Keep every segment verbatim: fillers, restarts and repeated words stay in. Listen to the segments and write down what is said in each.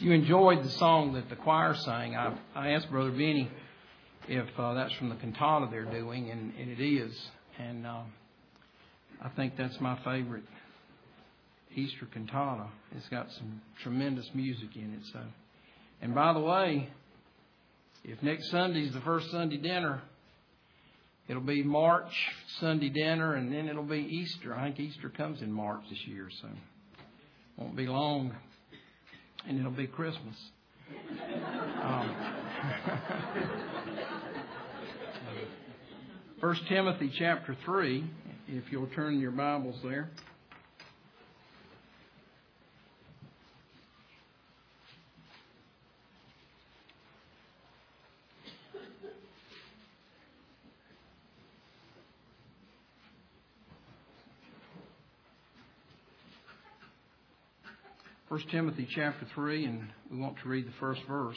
If you enjoyed the song that the choir sang, I, I asked Brother Benny if uh, that's from the cantata they're doing, and, and it is. And uh, I think that's my favorite Easter cantata. It's got some tremendous music in it. So, and by the way, if next Sunday's the first Sunday dinner, it'll be March Sunday dinner, and then it'll be Easter. I think Easter comes in March this year, so won't be long, and it'll be Christmas. Um, First Timothy chapter three, if you'll turn your Bibles there. First Timothy chapter three, and we want to read the first verse.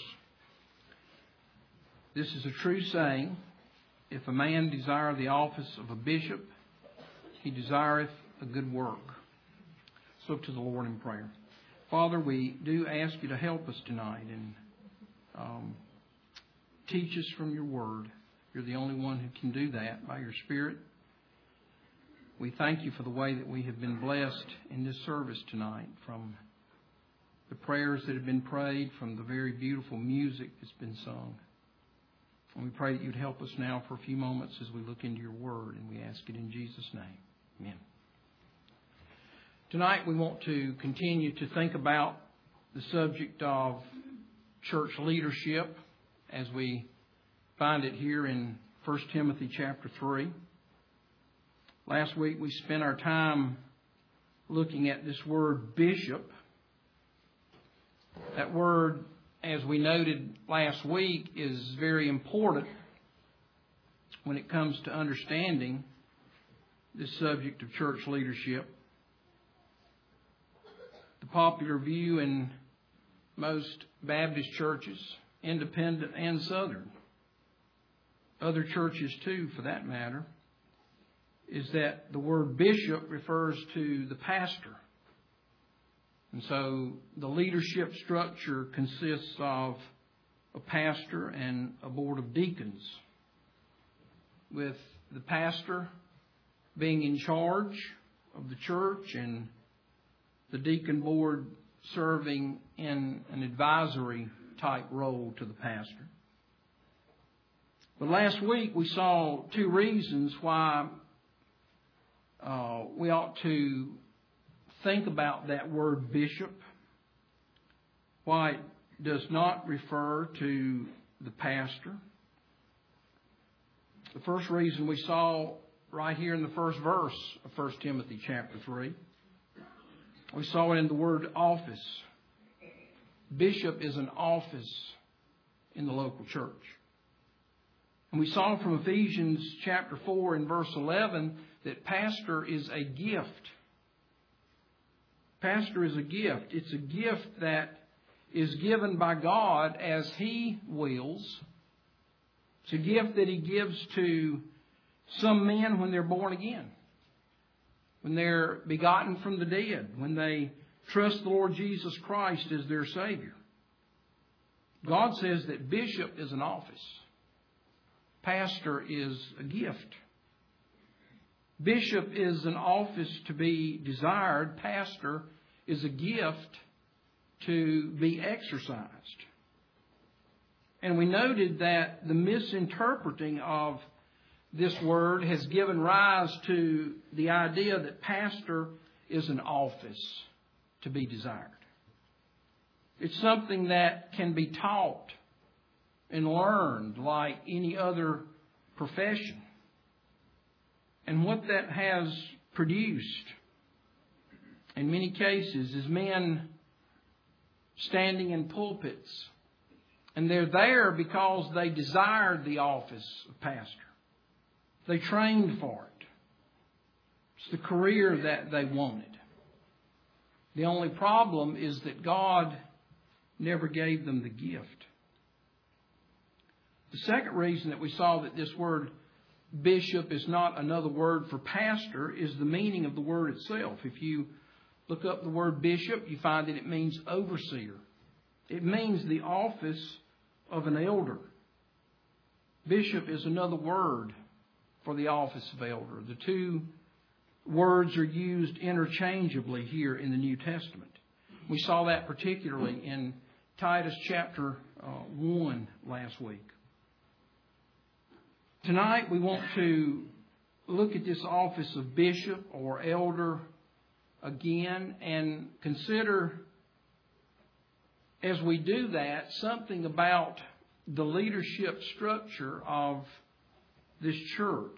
This is a true saying, if a man desire the office of a bishop, he desireth a good work. Let's look to the Lord in prayer. Father, we do ask you to help us tonight and um, teach us from your word. You're the only one who can do that by your Spirit. We thank you for the way that we have been blessed in this service tonight, from the prayers that have been prayed, from the very beautiful music that's been sung. And we pray that you'd help us now for a few moments as we look into your word, and we ask it in Jesus' name. Amen. Tonight we want to continue to think about the subject of church leadership as we find it here in First Timothy chapter three. Last week we spent our time looking at this word bishop. That word, as we noted last week, is very important when it comes to understanding this subject of church leadership. The popular view in most Baptist churches, independent and Southern, other churches too for that matter, is that the word bishop refers to the pastor. And so the leadership structure consists of a pastor and a board of deacons, with the pastor being in charge of the church and the deacon board serving in an advisory type role to the pastor. But last week we saw two reasons why uh, we ought to think about that word bishop, why it does not refer to the pastor. The first reason we saw right here in the first verse of First Timothy chapter three. We saw it in the word office. Bishop is an office in the local church. And we saw from Ephesians chapter four and verse eleven that pastor is a gift. Pastor is a gift. It's a gift that is given by God as He wills. It's a gift that He gives to some men when they're born again, when they're begotten from the dead, when they trust the Lord Jesus Christ as their Savior. God says that bishop is an office. Pastor is a gift. Bishop is an office to be desired. Pastor is a gift to be exercised. And we noted that the misinterpreting of this word has given rise to the idea that pastor is an office to be desired. It's something that can be taught and learned like any other profession. And what that has produced in many cases is men standing in pulpits. And they're there because they desired the office of pastor. They trained for it. It's the career that they wanted. The only problem is that God never gave them the gift. The second reason that we saw that this word bishop is not another word for pastor is the meaning of the word itself. If you look up the word bishop, you find that it means overseer. It means the office of an elder. Bishop is another word for the office of elder. The two words are used interchangeably here in the New Testament. We saw that particularly in Titus chapter uh, one last week. Tonight we want to look at this office of bishop or elder again and consider, as we do that, something about the leadership structure of this church.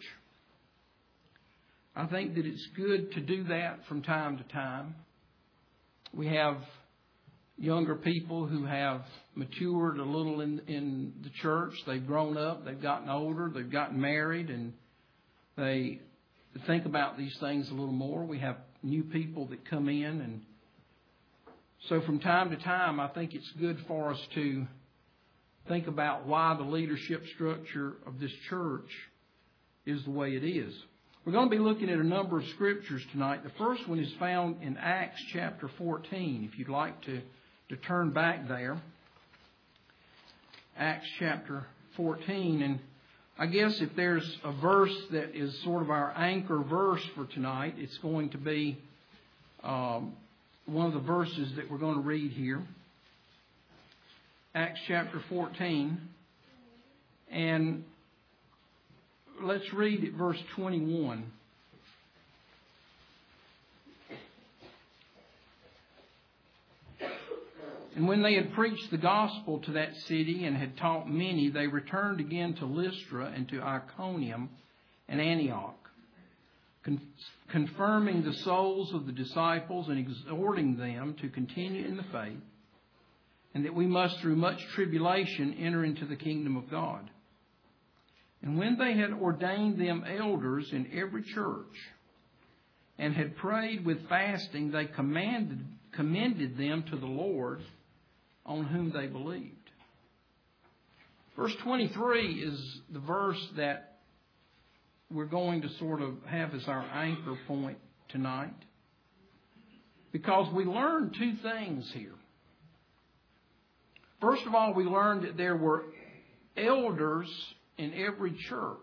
I think that it's good to do that from time to time. We have younger people who have matured a little in, in the church. They've grown up, they've gotten older, they've gotten married, and they think about these things a little more. We have new people that come in, and so from time to time, I think it's good for us to think about why the leadership structure of this church is the way it is. We're going to be looking at a number of scriptures tonight. The first one is found in Acts chapter fourteen, if you'd like to, to turn back there. Acts chapter fourteen. And I guess if there's a verse that is sort of our anchor verse for tonight, it's going to be um, one of the verses that we're going to read here. Acts chapter fourteen. And let's read at verse twenty-one. And when they had preached the gospel to that city and had taught many, they returned again to Lystra and to Iconium and Antioch, con- confirming the souls of the disciples and exhorting them to continue in the faith, and that we must through much tribulation enter into the kingdom of God. And when they had ordained them elders in every church, and had prayed with fasting, they commanded, commended them to the Lord, on whom they believed. Verse twenty-three is the verse that we're going to sort of have as our anchor point tonight, because we learned two things here. First of all, we learned that there were elders in every church.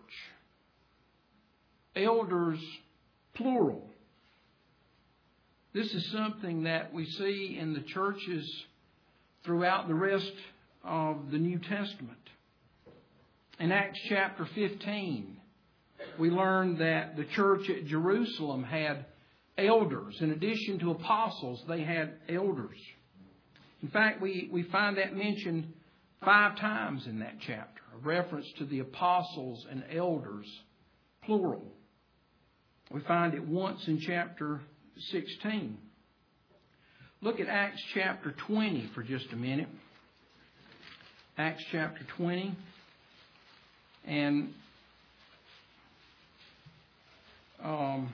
Elders, plural. This is something that we see in the churches throughout the rest of the New Testament. In Acts chapter fifteen, we learn that the church at Jerusalem had elders. In addition to apostles, they had elders. In fact, we, we find that mentioned five times in that chapter, a reference to the apostles and elders, plural. We find it once in chapter sixteen. Look at Acts chapter twenty for just a minute. Acts chapter twenty. And um,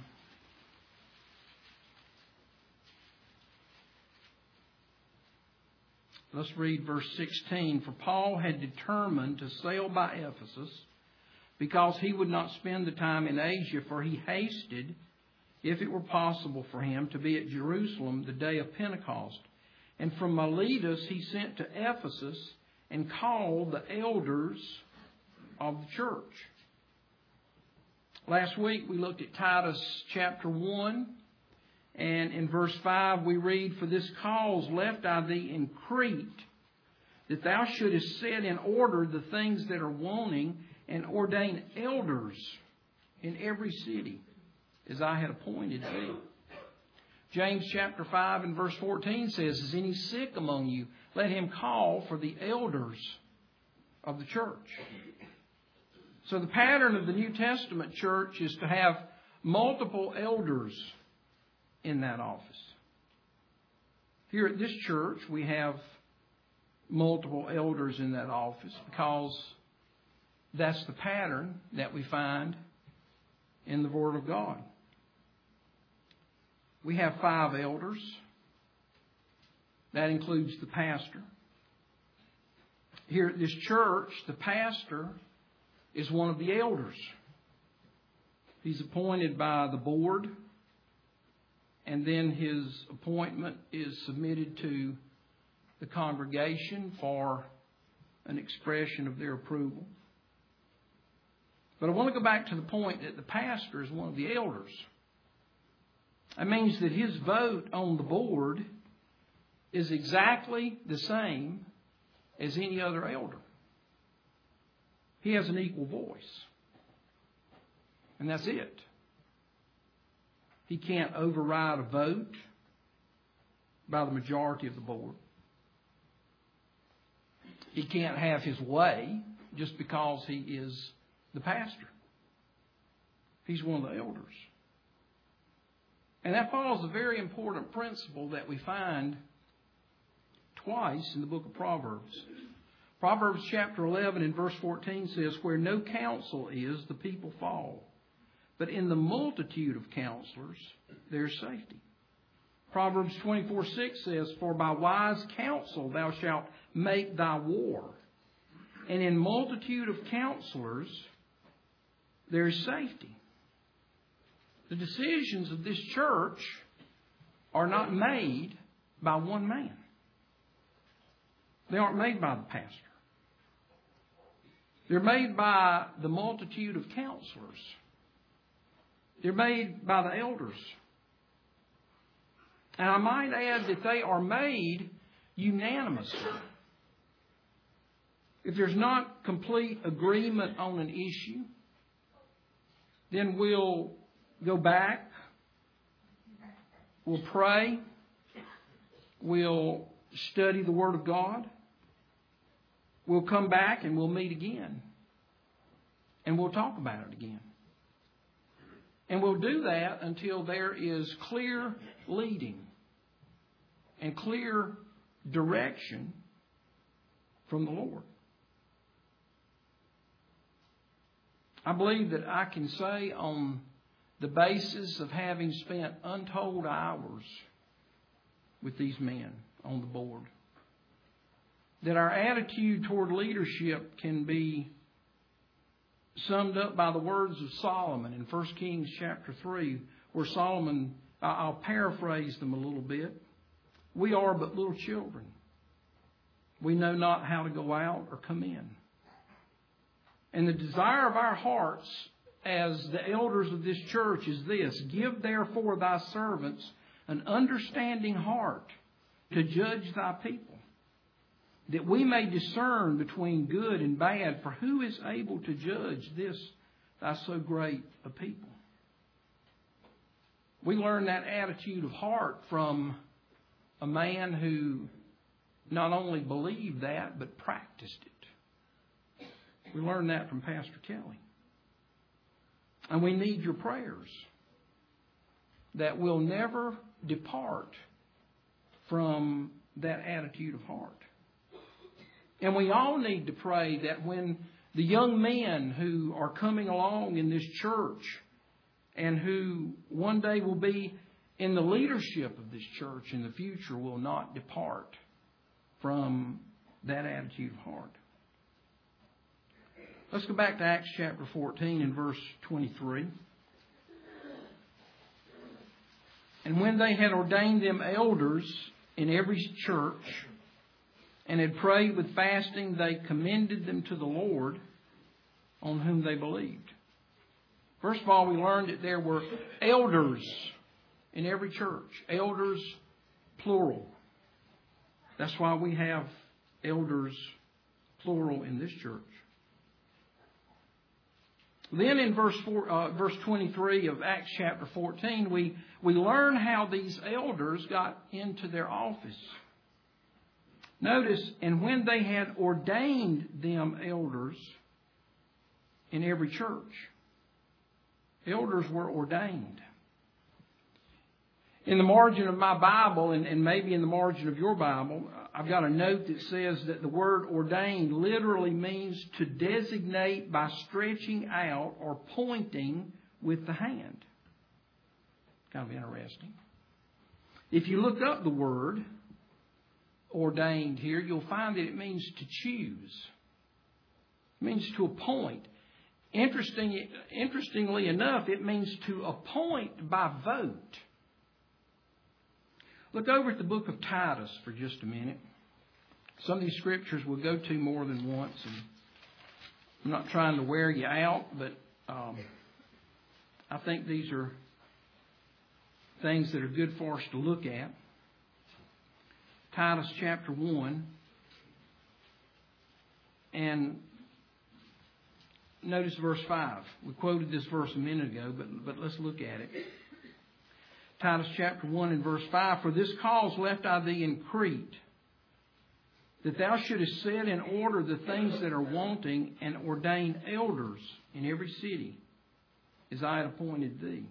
let's read verse sixteen. For Paul had determined to sail by Ephesus, because he would not spend the time in Asia, for he hasted, if it were possible for him, to be at Jerusalem the day of Pentecost. And from Miletus he sent to Ephesus and called the elders of the church. Last week we looked at Titus chapter one, and in verse five we read, For this cause left I thee in Crete, that thou shouldest set in order the things that are wanting, and ordain elders in every city, as I had appointed thee. James chapter five and verse fourteen says, Is any sick among you? Let him call for the elders of the church. So the pattern of the New Testament church is to have multiple elders in that office. Here at this church, we have multiple elders in that office because that's the pattern that we find in the Word of God. We have five elders. That includes the pastor. Here at this church, the pastor is one of the elders. He's appointed by the board, and then his appointment is submitted to the congregation for an expression of their approval. But I want to go back to the point that the pastor is one of the elders. That means that his vote on the board is exactly the same as any other elder. He has an equal voice. And that's it. He can't override a vote by the majority of the board. He can't have his way just because he is the pastor. He's one of the elders. And that follows a very important principle that we find twice in the book of Proverbs. Proverbs chapter eleven and verse fourteen says, "Where no counsel is, the people fall. But in the multitude of counselors, there is safety." Proverbs twenty-four six says, "For by wise counsel thou shalt make thy war. And in multitude of counselors, there is safety." The decisions of this church are not made by one man. They aren't made by the pastor. They're made by the multitude of counselors. They're made by the elders. And I might add that they are made unanimously. If there's not complete agreement on an issue, then we'll go back, we'll pray, we'll study the Word of God, we'll come back and we'll meet again, and we'll talk about it again. And we'll do that until there is clear leading and clear direction from the Lord. I believe that I can say on the basis of having spent untold hours with these men on the board that our attitude toward leadership can be summed up by the words of Solomon in First Kings chapter three, where Solomon, I'll paraphrase them a little bit. "We are but little children. We know not how to go out or come in. And the desire of our hearts as the elders of this church is this: give therefore thy servants an understanding heart to judge thy people, that we may discern between good and bad. For who is able to judge this thy so great a people?" We learn that attitude of heart from a man who not only believed that, but practiced it. We learned that from Pastor Kelly. And we need your prayers that we'll never depart from that attitude of heart. And we all need to pray that when the young men who are coming along in this church and who one day will be in the leadership of this church in the future will not depart from that attitude of heart. Let's go back to Acts chapter fourteen and verse twenty-three. "And when they had ordained them elders in every church and had prayed with fasting, they commended them to the Lord on whom they believed." First of all, we learned that there were elders in every church. Elders, plural. That's why we have elders, plural, in this church. Then in verse four, uh, verse twenty-three of Acts chapter fourteen, we, we learn how these elders got into their office. Notice, "and when they had ordained them elders in every church." Elders were ordained. In the margin of my Bible, and, and maybe in the margin of your Bible, I've got a note that says that the word ordained literally means to designate by stretching out or pointing with the hand. Kind of interesting. If you look up the word ordained here, you'll find that it means to choose. It means to appoint. Interesting, interestingly enough, it means to appoint by vote. Look over at the book of Titus for just a minute. some of these scriptures we'll go to more than once. And I'm not trying to wear you out, but um, I think these are things that are good for us to look at. Titus chapter one. And notice verse five. We quoted this verse a minute ago, but, but let's look at it. Titus chapter one and verse five. For this cause left I thee in Crete, that thou shouldest set in order the things that are wanting, and ordain elders in every city, as I had appointed thee.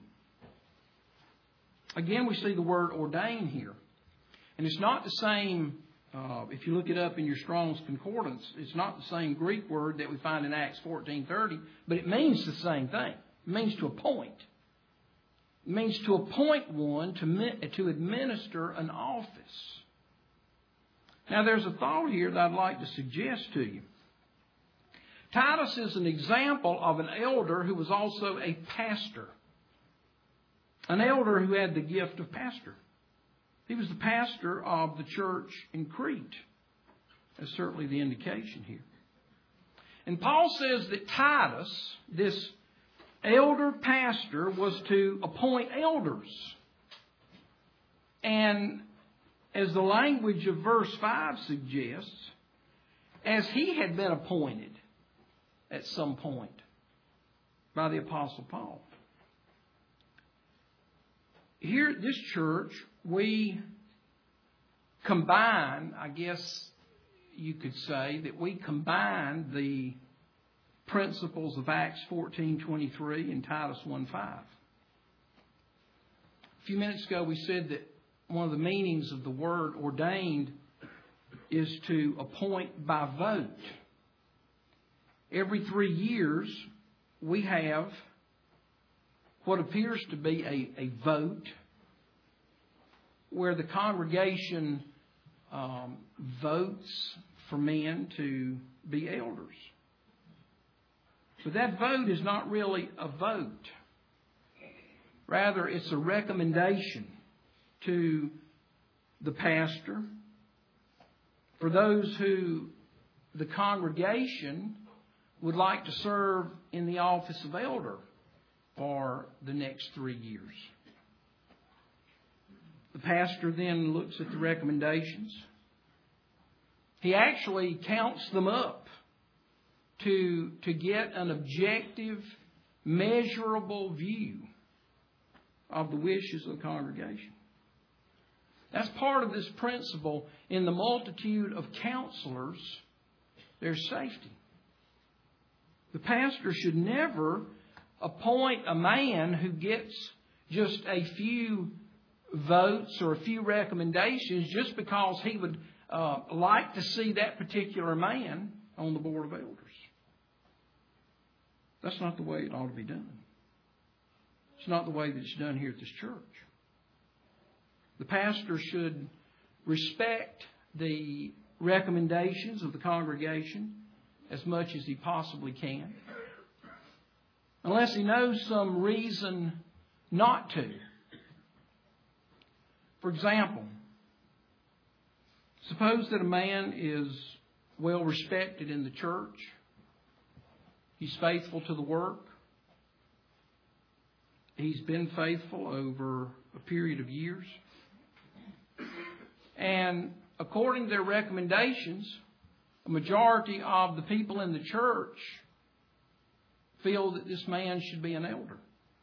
Again, we see the word ordain here. And it's not the same, uh, if you look it up in your Strong's Concordance, it's not the same Greek word that we find in Acts fourteen thirty, but it means the same thing. It means to appoint. It means to appoint one to, to administer an office. Now, there's a thought here that I'd like to suggest to you. Titus is an example of an elder who was also a pastor. An elder who had the gift of pastor. He was the pastor of the church in Crete. That's certainly the indication here. And Paul says that Titus, this elder pastor, was to appoint elders. And as the language of verse five suggests, as he had been appointed at some point by the Apostle Paul. Here at this church, we combine, I guess you could say, that we combine the principles of Acts fourteen twenty-three and Titus one five. A few minutes ago we said that one of the meanings of the word ordained is to appoint by vote. Every three years we have what appears to be a, a vote where the congregation um, votes for men to be elders. But that vote is not really a vote. Rather, it's a recommendation to the pastor for those who the congregation would like to serve in the office of elder for the next three years. The pastor then looks at the recommendations. He actually counts them up to, to get an objective, measurable view of the wishes of the congregation. That's part of this principle. In the multitude of counselors, there's safety. The pastor should never appoint a man who gets just a few votes or a few recommendations just because he would uh, like to see that particular man on the board of elders. That's not the way it ought to be done. It's not the way that it's done here at this church. The pastor should respect the recommendations of the congregation as much as he possibly can, unless he knows some reason not to. For example, suppose that a man is well respected in the church. He's faithful to the work. He's been faithful over a period of years. And according to their recommendations, a majority of the people in the church feel that this man should be an elder.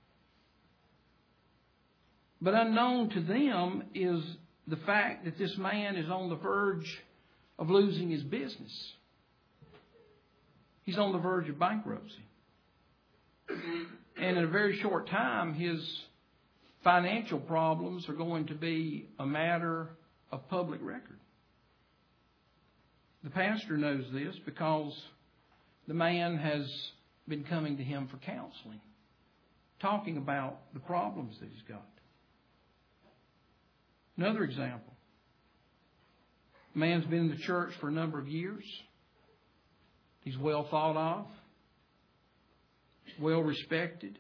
But unknown to them is the fact that this man is on the verge of losing his business. He's on the verge of bankruptcy. And in a very short time, his financial problems are going to be a matter of public record. The pastor knows this because the man has been coming to him for counseling, talking about the problems that he's got. Another example. A man's been in the church for a number of years. He's well thought of, well respected,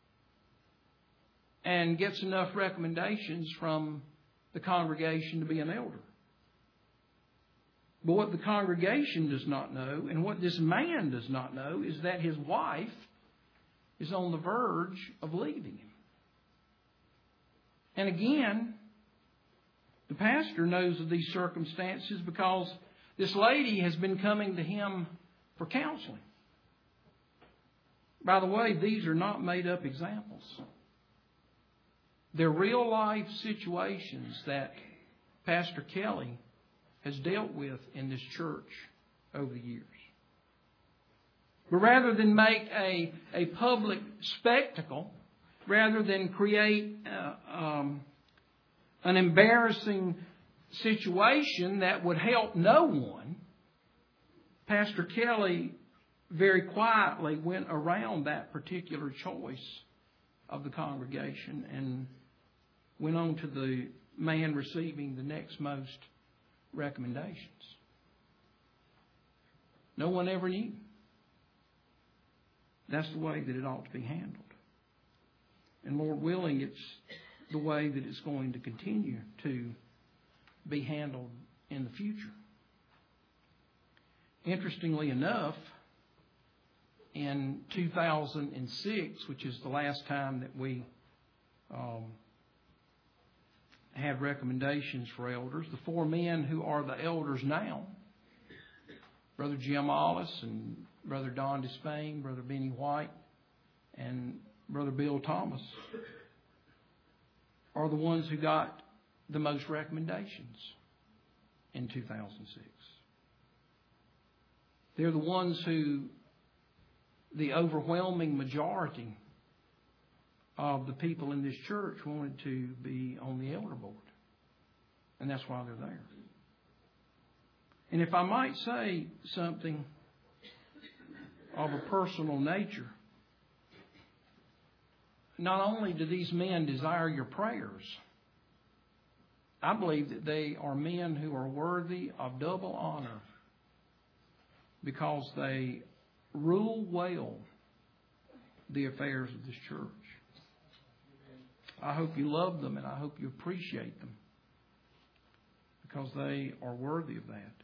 and gets enough recommendations from the congregation to be an elder. But what the congregation does not know, and what this man does not know, is that his wife is on the verge of leaving him. And again, the pastor knows of these circumstances because this lady has been coming to him for counseling. By the way, these are not made up examples. They're real life situations that Pastor Kelly has dealt with in this church over the years. But rather than make a, a public spectacle, rather than create uh, um, an embarrassing situation that would help no one, Pastor Kelly very quietly went around that particular choice of the congregation and went on to the man receiving the next most recommendations. No one ever knew. That's the way that it ought to be handled. And Lord willing, it's the way that it's going to continue to be handled in the future. Interestingly enough, in two thousand six, which is the last time that we um, had recommendations for elders, the four men who are the elders now, Brother Jim Ollis and Brother Don Despain, Brother Benny White, and Brother Bill Thomas, are the ones who got the most recommendations in two thousand six. They're the ones who the overwhelming majority of the people in this church wanted to be on the elder board. And that's why they're there. And if I might say something of a personal nature, not only do these men desire your prayers, I believe that they are men who are worthy of double honor because they rule well the affairs of this church. I hope you love them and I hope you appreciate them because they are worthy of that.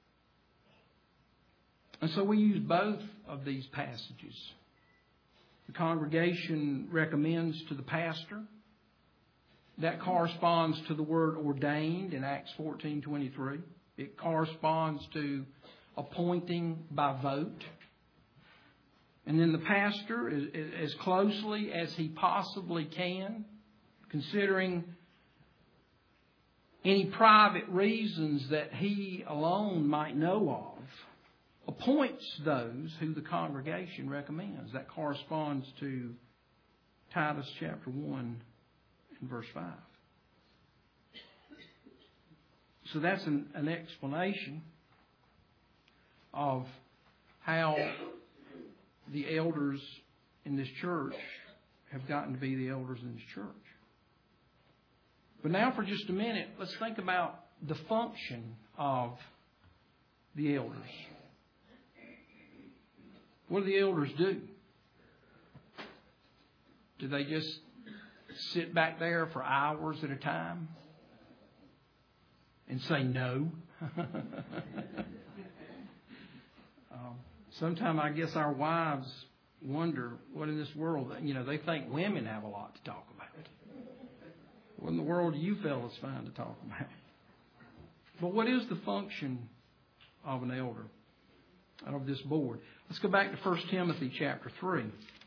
And so we use both of these passages. The congregation recommends to the pastor. That corresponds to the word ordained in Acts fourteen twenty-three. It corresponds to appointing by vote. And then the pastor, as closely as he possibly can, considering any private reasons that he alone might know of, appoints those who the congregation recommends. That corresponds to Titus chapter one and verse five. So that's an, an explanation of how the elders in this church have gotten to be the elders in this church. But now for just a minute, let's think about the function of the elders. What do the elders do? Do they just sit back there for hours at a time and say no? um, Sometimes I guess our wives wonder what in this world, you know, they think women have a lot to talk about. What in the world do you fellas find to talk about? But what is the function of an elder out of this board? Let's go back to First Timothy chapter three.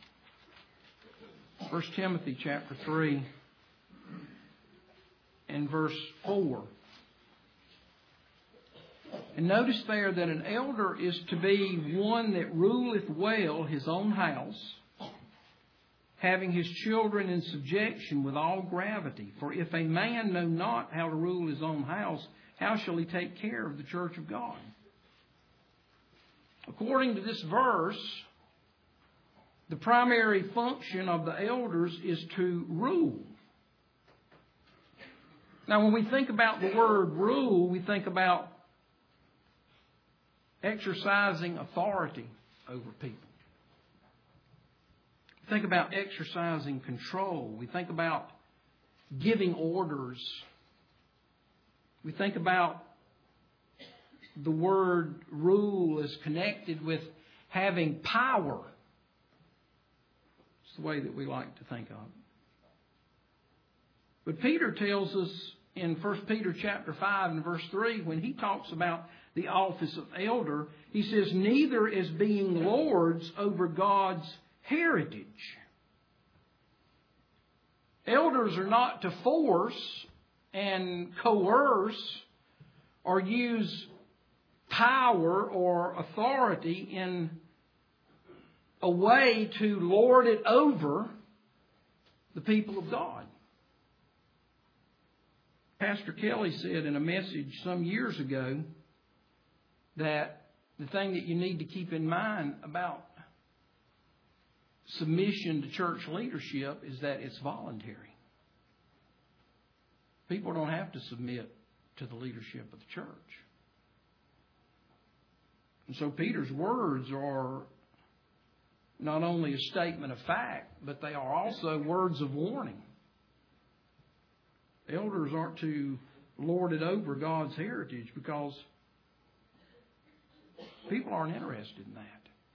First Timothy chapter three and verse four. And notice there that an elder is to be one that ruleth well his own house, having his children in subjection with all gravity. For if a man know not how to rule his own house, how shall he take care of the church of God? According to this verse, the primary function of the elders is to rule. Now, when we think about the word rule, we think about exercising authority over people. We think about exercising control. We think about giving orders. We think about the word rule is connected with having power. It's the way that we like to think of it. But Peter tells us in First Peter chapter five and verse three, when he talks about the office of elder, he says, neither as being lords over God's heritage. Elders are not to force and coerce or use power or authority in a way to lord it over the people of God. Pastor Kelly said in a message some years ago that the thing that you need to keep in mind about submission to church leadership is that it's voluntary. People don't have to submit to the leadership of the church. And so Peter's words are not only a statement of fact, but they are also words of warning. Elders aren't to lord it over God's heritage because people aren't interested in that.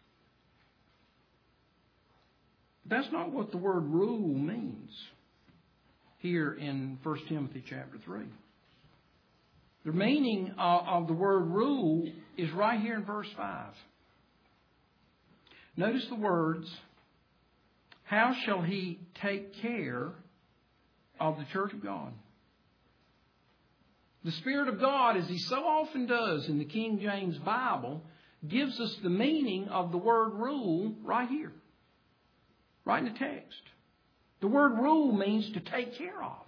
That's not what the word rule means here in First Timothy chapter three. The meaning of the word rule is right here in verse five. Notice the words, how shall he take care of the church of God? The Spirit of God, as He so often does in the King James Bible, gives us the meaning of the word rule right here. Right in the text. The word rule means to take care of.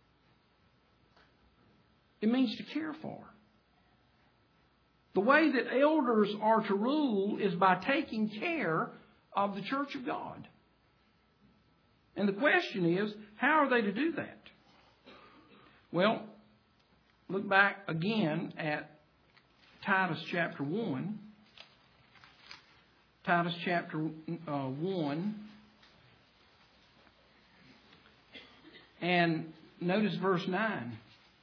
It means to care for. The way that elders are to rule is by taking care of the church of God. And the question is, how are they to do that? Well, look back again at Titus chapter one. Titus chapter uh, one. And notice verse nine.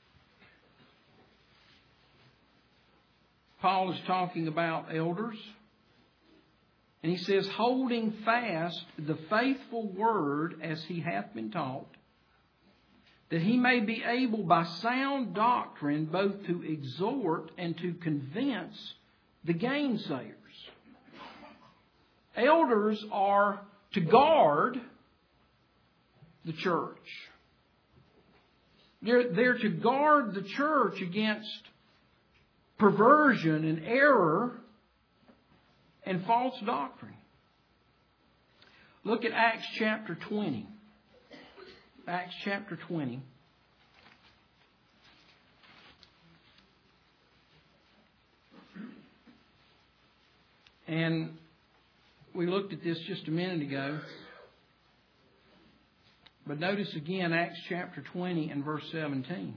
Paul is talking about elders. And he says, holding fast the faithful word as he hath been taught, that he may be able by sound doctrine both to exhort and to convince the gainsayers. Elders are to guard the church. They're, they're to guard the church against perversion and error and false doctrine. Look at Acts chapter twenty. Acts chapter twenty. And we looked at this just a minute ago. But notice again Acts chapter twenty and verse seventeen.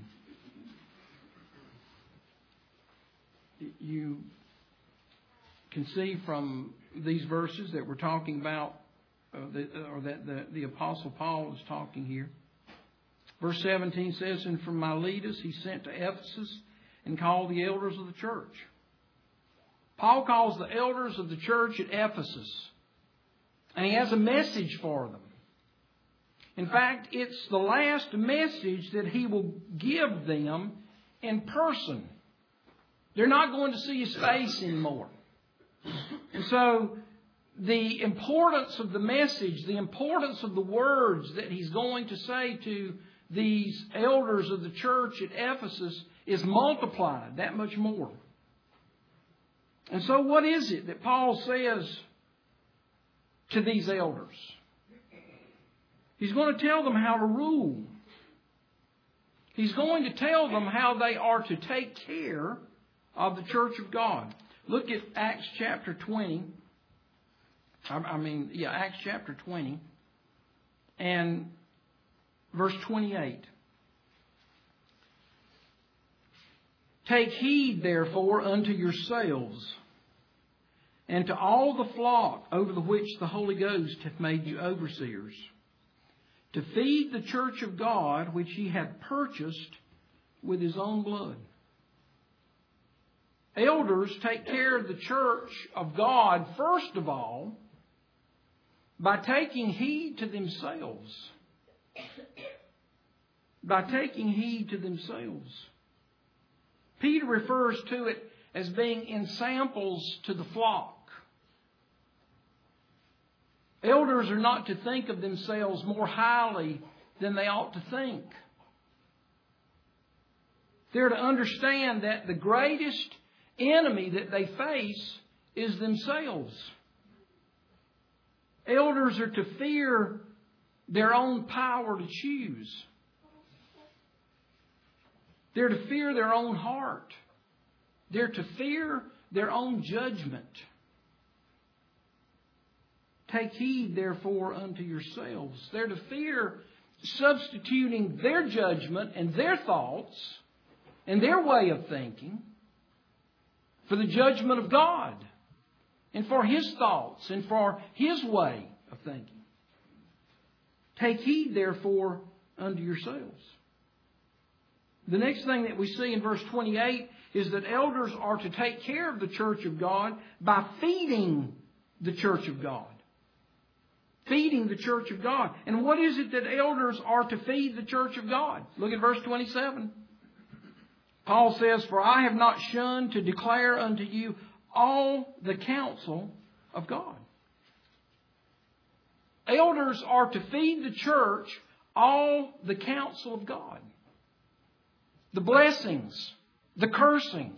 You can see from these verses that we're talking about, uh, the, or that the, the Apostle Paul is talking here. Verse seventeen says, and from Miletus he sent to Ephesus and called the elders of the church. Paul calls the elders of the church at Ephesus. And he has a message for them. In fact, it's the last message that he will give them in person. They're not going to see his face anymore. And so the importance of the message, the importance of the words that he's going to say to these elders of the church at Ephesus is multiplied that much more. And so what is it that Paul says to these elders? He's going to tell them how to rule. He's going to tell them how they are to take care of the church of God. Look at Acts chapter twenty. I mean, yeah, Acts chapter twenty and verse twenty-eight. Take heed, therefore, unto yourselves and to all the flock over the which the Holy Ghost hath made you overseers, to feed the church of God which he hath purchased with his own blood. Elders take care of the church of God, first of all, by taking heed to themselves. By taking heed to themselves. Peter refers to it as being ensamples to the flock. Elders are not to think of themselves more highly than they ought to think. They're to understand that the greatest enemy that they face is themselves. Elders are to fear their own power to choose. They're to fear their own heart. They're to fear their own judgment. Take heed, therefore, unto yourselves. They're to fear substituting their judgment and their thoughts and their way of thinking for the judgment of God and for His thoughts and for His way of thinking. Take heed, therefore, unto yourselves. The next thing that we see in verse twenty-eight is that elders are to take care of the church of God by feeding the church of God. Feeding the church of God. And what is it that elders are to feed the church of God? Look at verse twenty-seven. Paul says, "For I have not shunned to declare unto you all the counsel of God." Elders are to feed the church all the counsel of God. The blessings, the cursings,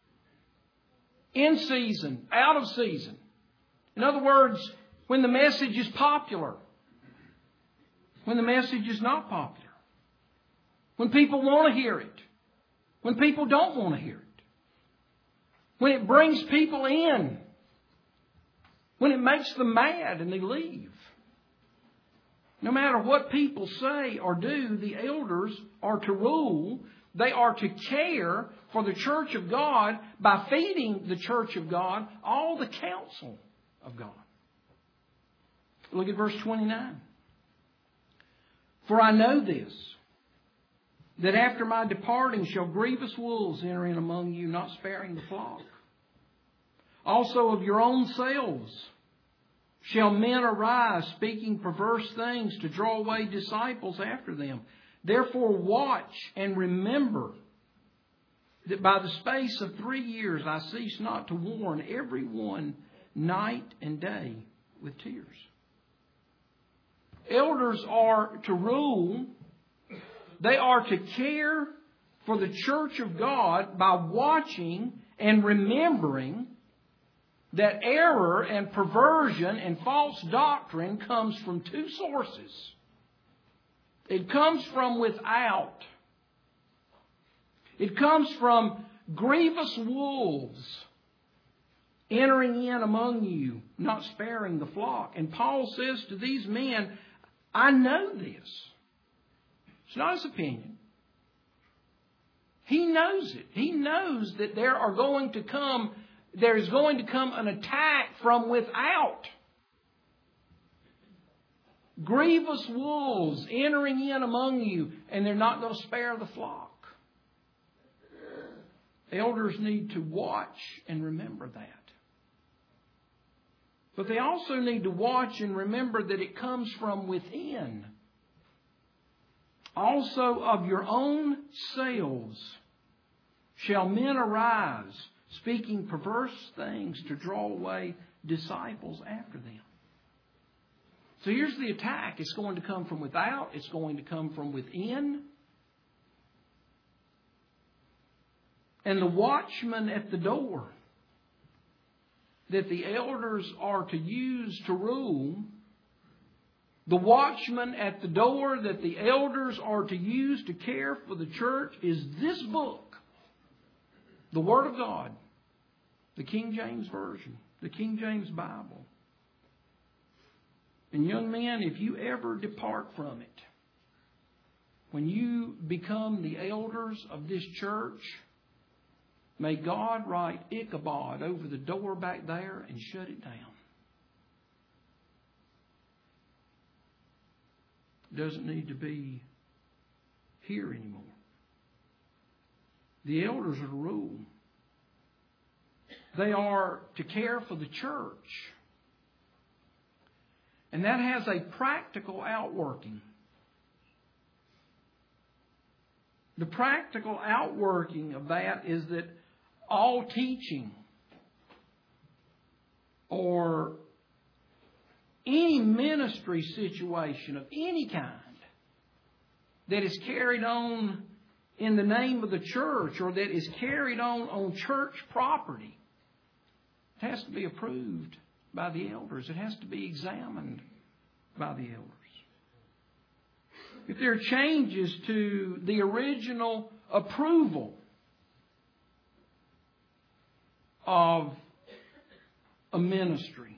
in season, out of season. In other words, when the message is popular, when the message is not popular, when people want to hear it, when people don't want to hear it, when it brings people in, when it makes them mad and they leave. No matter what people say or do, the elders are to rule. They are to care for the church of God by feeding the church of God all the counsel of God. Look at verse twenty-nine. "For I know this, that after my departing shall grievous wolves enter in among you, not sparing the flock. Also of your own selves shall men arise, speaking perverse things to draw away disciples after them. Therefore watch and remember that by the space of three years I cease not to warn every one night and day with tears." Elders are to rule. They are to care for the church of God by watching and remembering that error and perversion and false doctrine comes from two sources. It comes from without. It comes from grievous wolves entering in among you, not sparing the flock. And Paul says to these men, I know this. It's not his opinion. He knows it. He knows that there are going to come, there is going to come an attack from without. Grievous wolves entering in among you, and they're not going to spare the flock. Elders need to watch and remember that. But they also need to watch and remember that it comes from within. Also of your own selves shall men arise, speaking perverse things to draw away disciples after them. So here's the attack. It's going to come from without. It's going to come from within. And the watchman at the door that the elders are to use to rule, the watchman at the door that the elders are to use to care for the church is this book, the Word of God, the King James Version, the King James Bible. And young men, if you ever depart from it, when you become the elders of this church, may God write Ichabod over the door back there and shut it down. It doesn't need to be here anymore. The elders are to rule. They are to care for the church. And that has a practical outworking. The practical outworking of that is that all teaching or any ministry situation of any kind that is carried on in the name of the church or that is carried on on church property, it has to be approved by the elders. It has to be examined by the elders. If there are changes to the original approval of a ministry,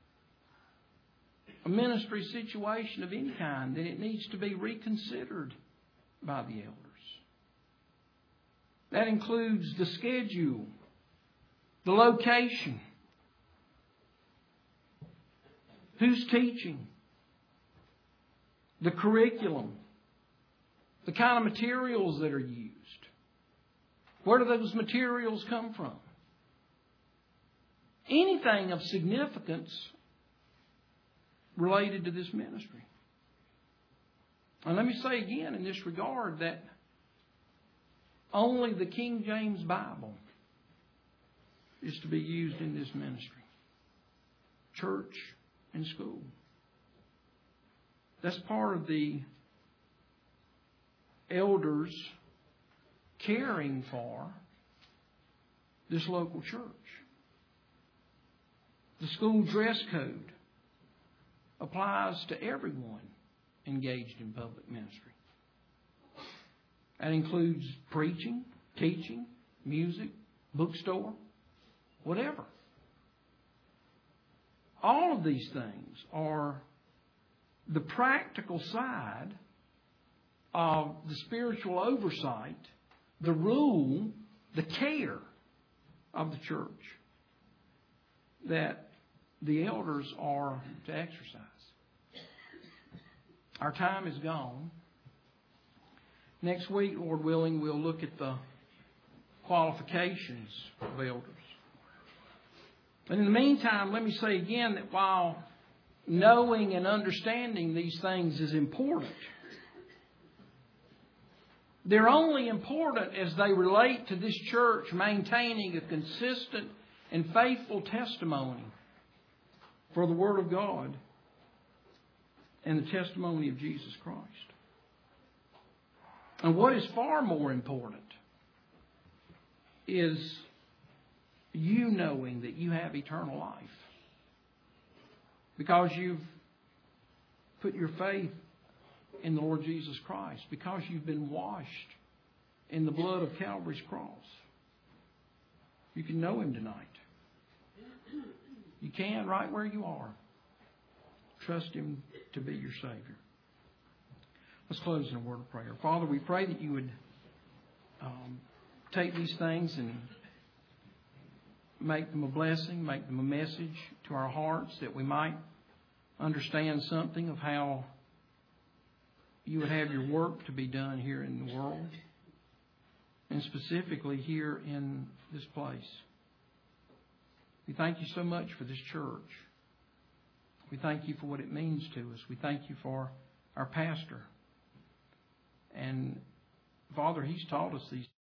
a ministry situation of any kind, then it needs to be reconsidered by the elders. That includes the schedule, the location, who's teaching, the curriculum, the kind of materials that are used. Where do those materials come from? Anything of significance related to this ministry. And let me say again in this regard that only the King James Bible is to be used in this ministry. Church and school. That's part of the elders caring for this local church. The school dress code applies to everyone engaged in public ministry. That includes preaching, teaching, music, bookstore, whatever. All of these things are the practical side of the spiritual oversight, the rule, the care of the church that the elders are to exercise. Our time is gone. Next week, Lord willing, we'll look at the qualifications of elders. And in the meantime, let me say again that while knowing and understanding these things is important, they're only important as they relate to this church maintaining a consistent and faithful testimony for the Word of God and the testimony of Jesus Christ. And what is far more important is you knowing that you have eternal life. Because you've put your faith in the Lord Jesus Christ. Because you've been washed in the blood of Calvary's cross. You can know Him tonight. You can right where you are. Trust Him to be your Savior. Let's close in a word of prayer. Father, we pray that you would um, take these things and make them a blessing, make them a message to our hearts, that we might understand something of how you would have your work to be done here in the world, and specifically here in this place. We thank you so much for this church. We thank you for what it means to us. We thank you for our pastor. And Father, he's taught us these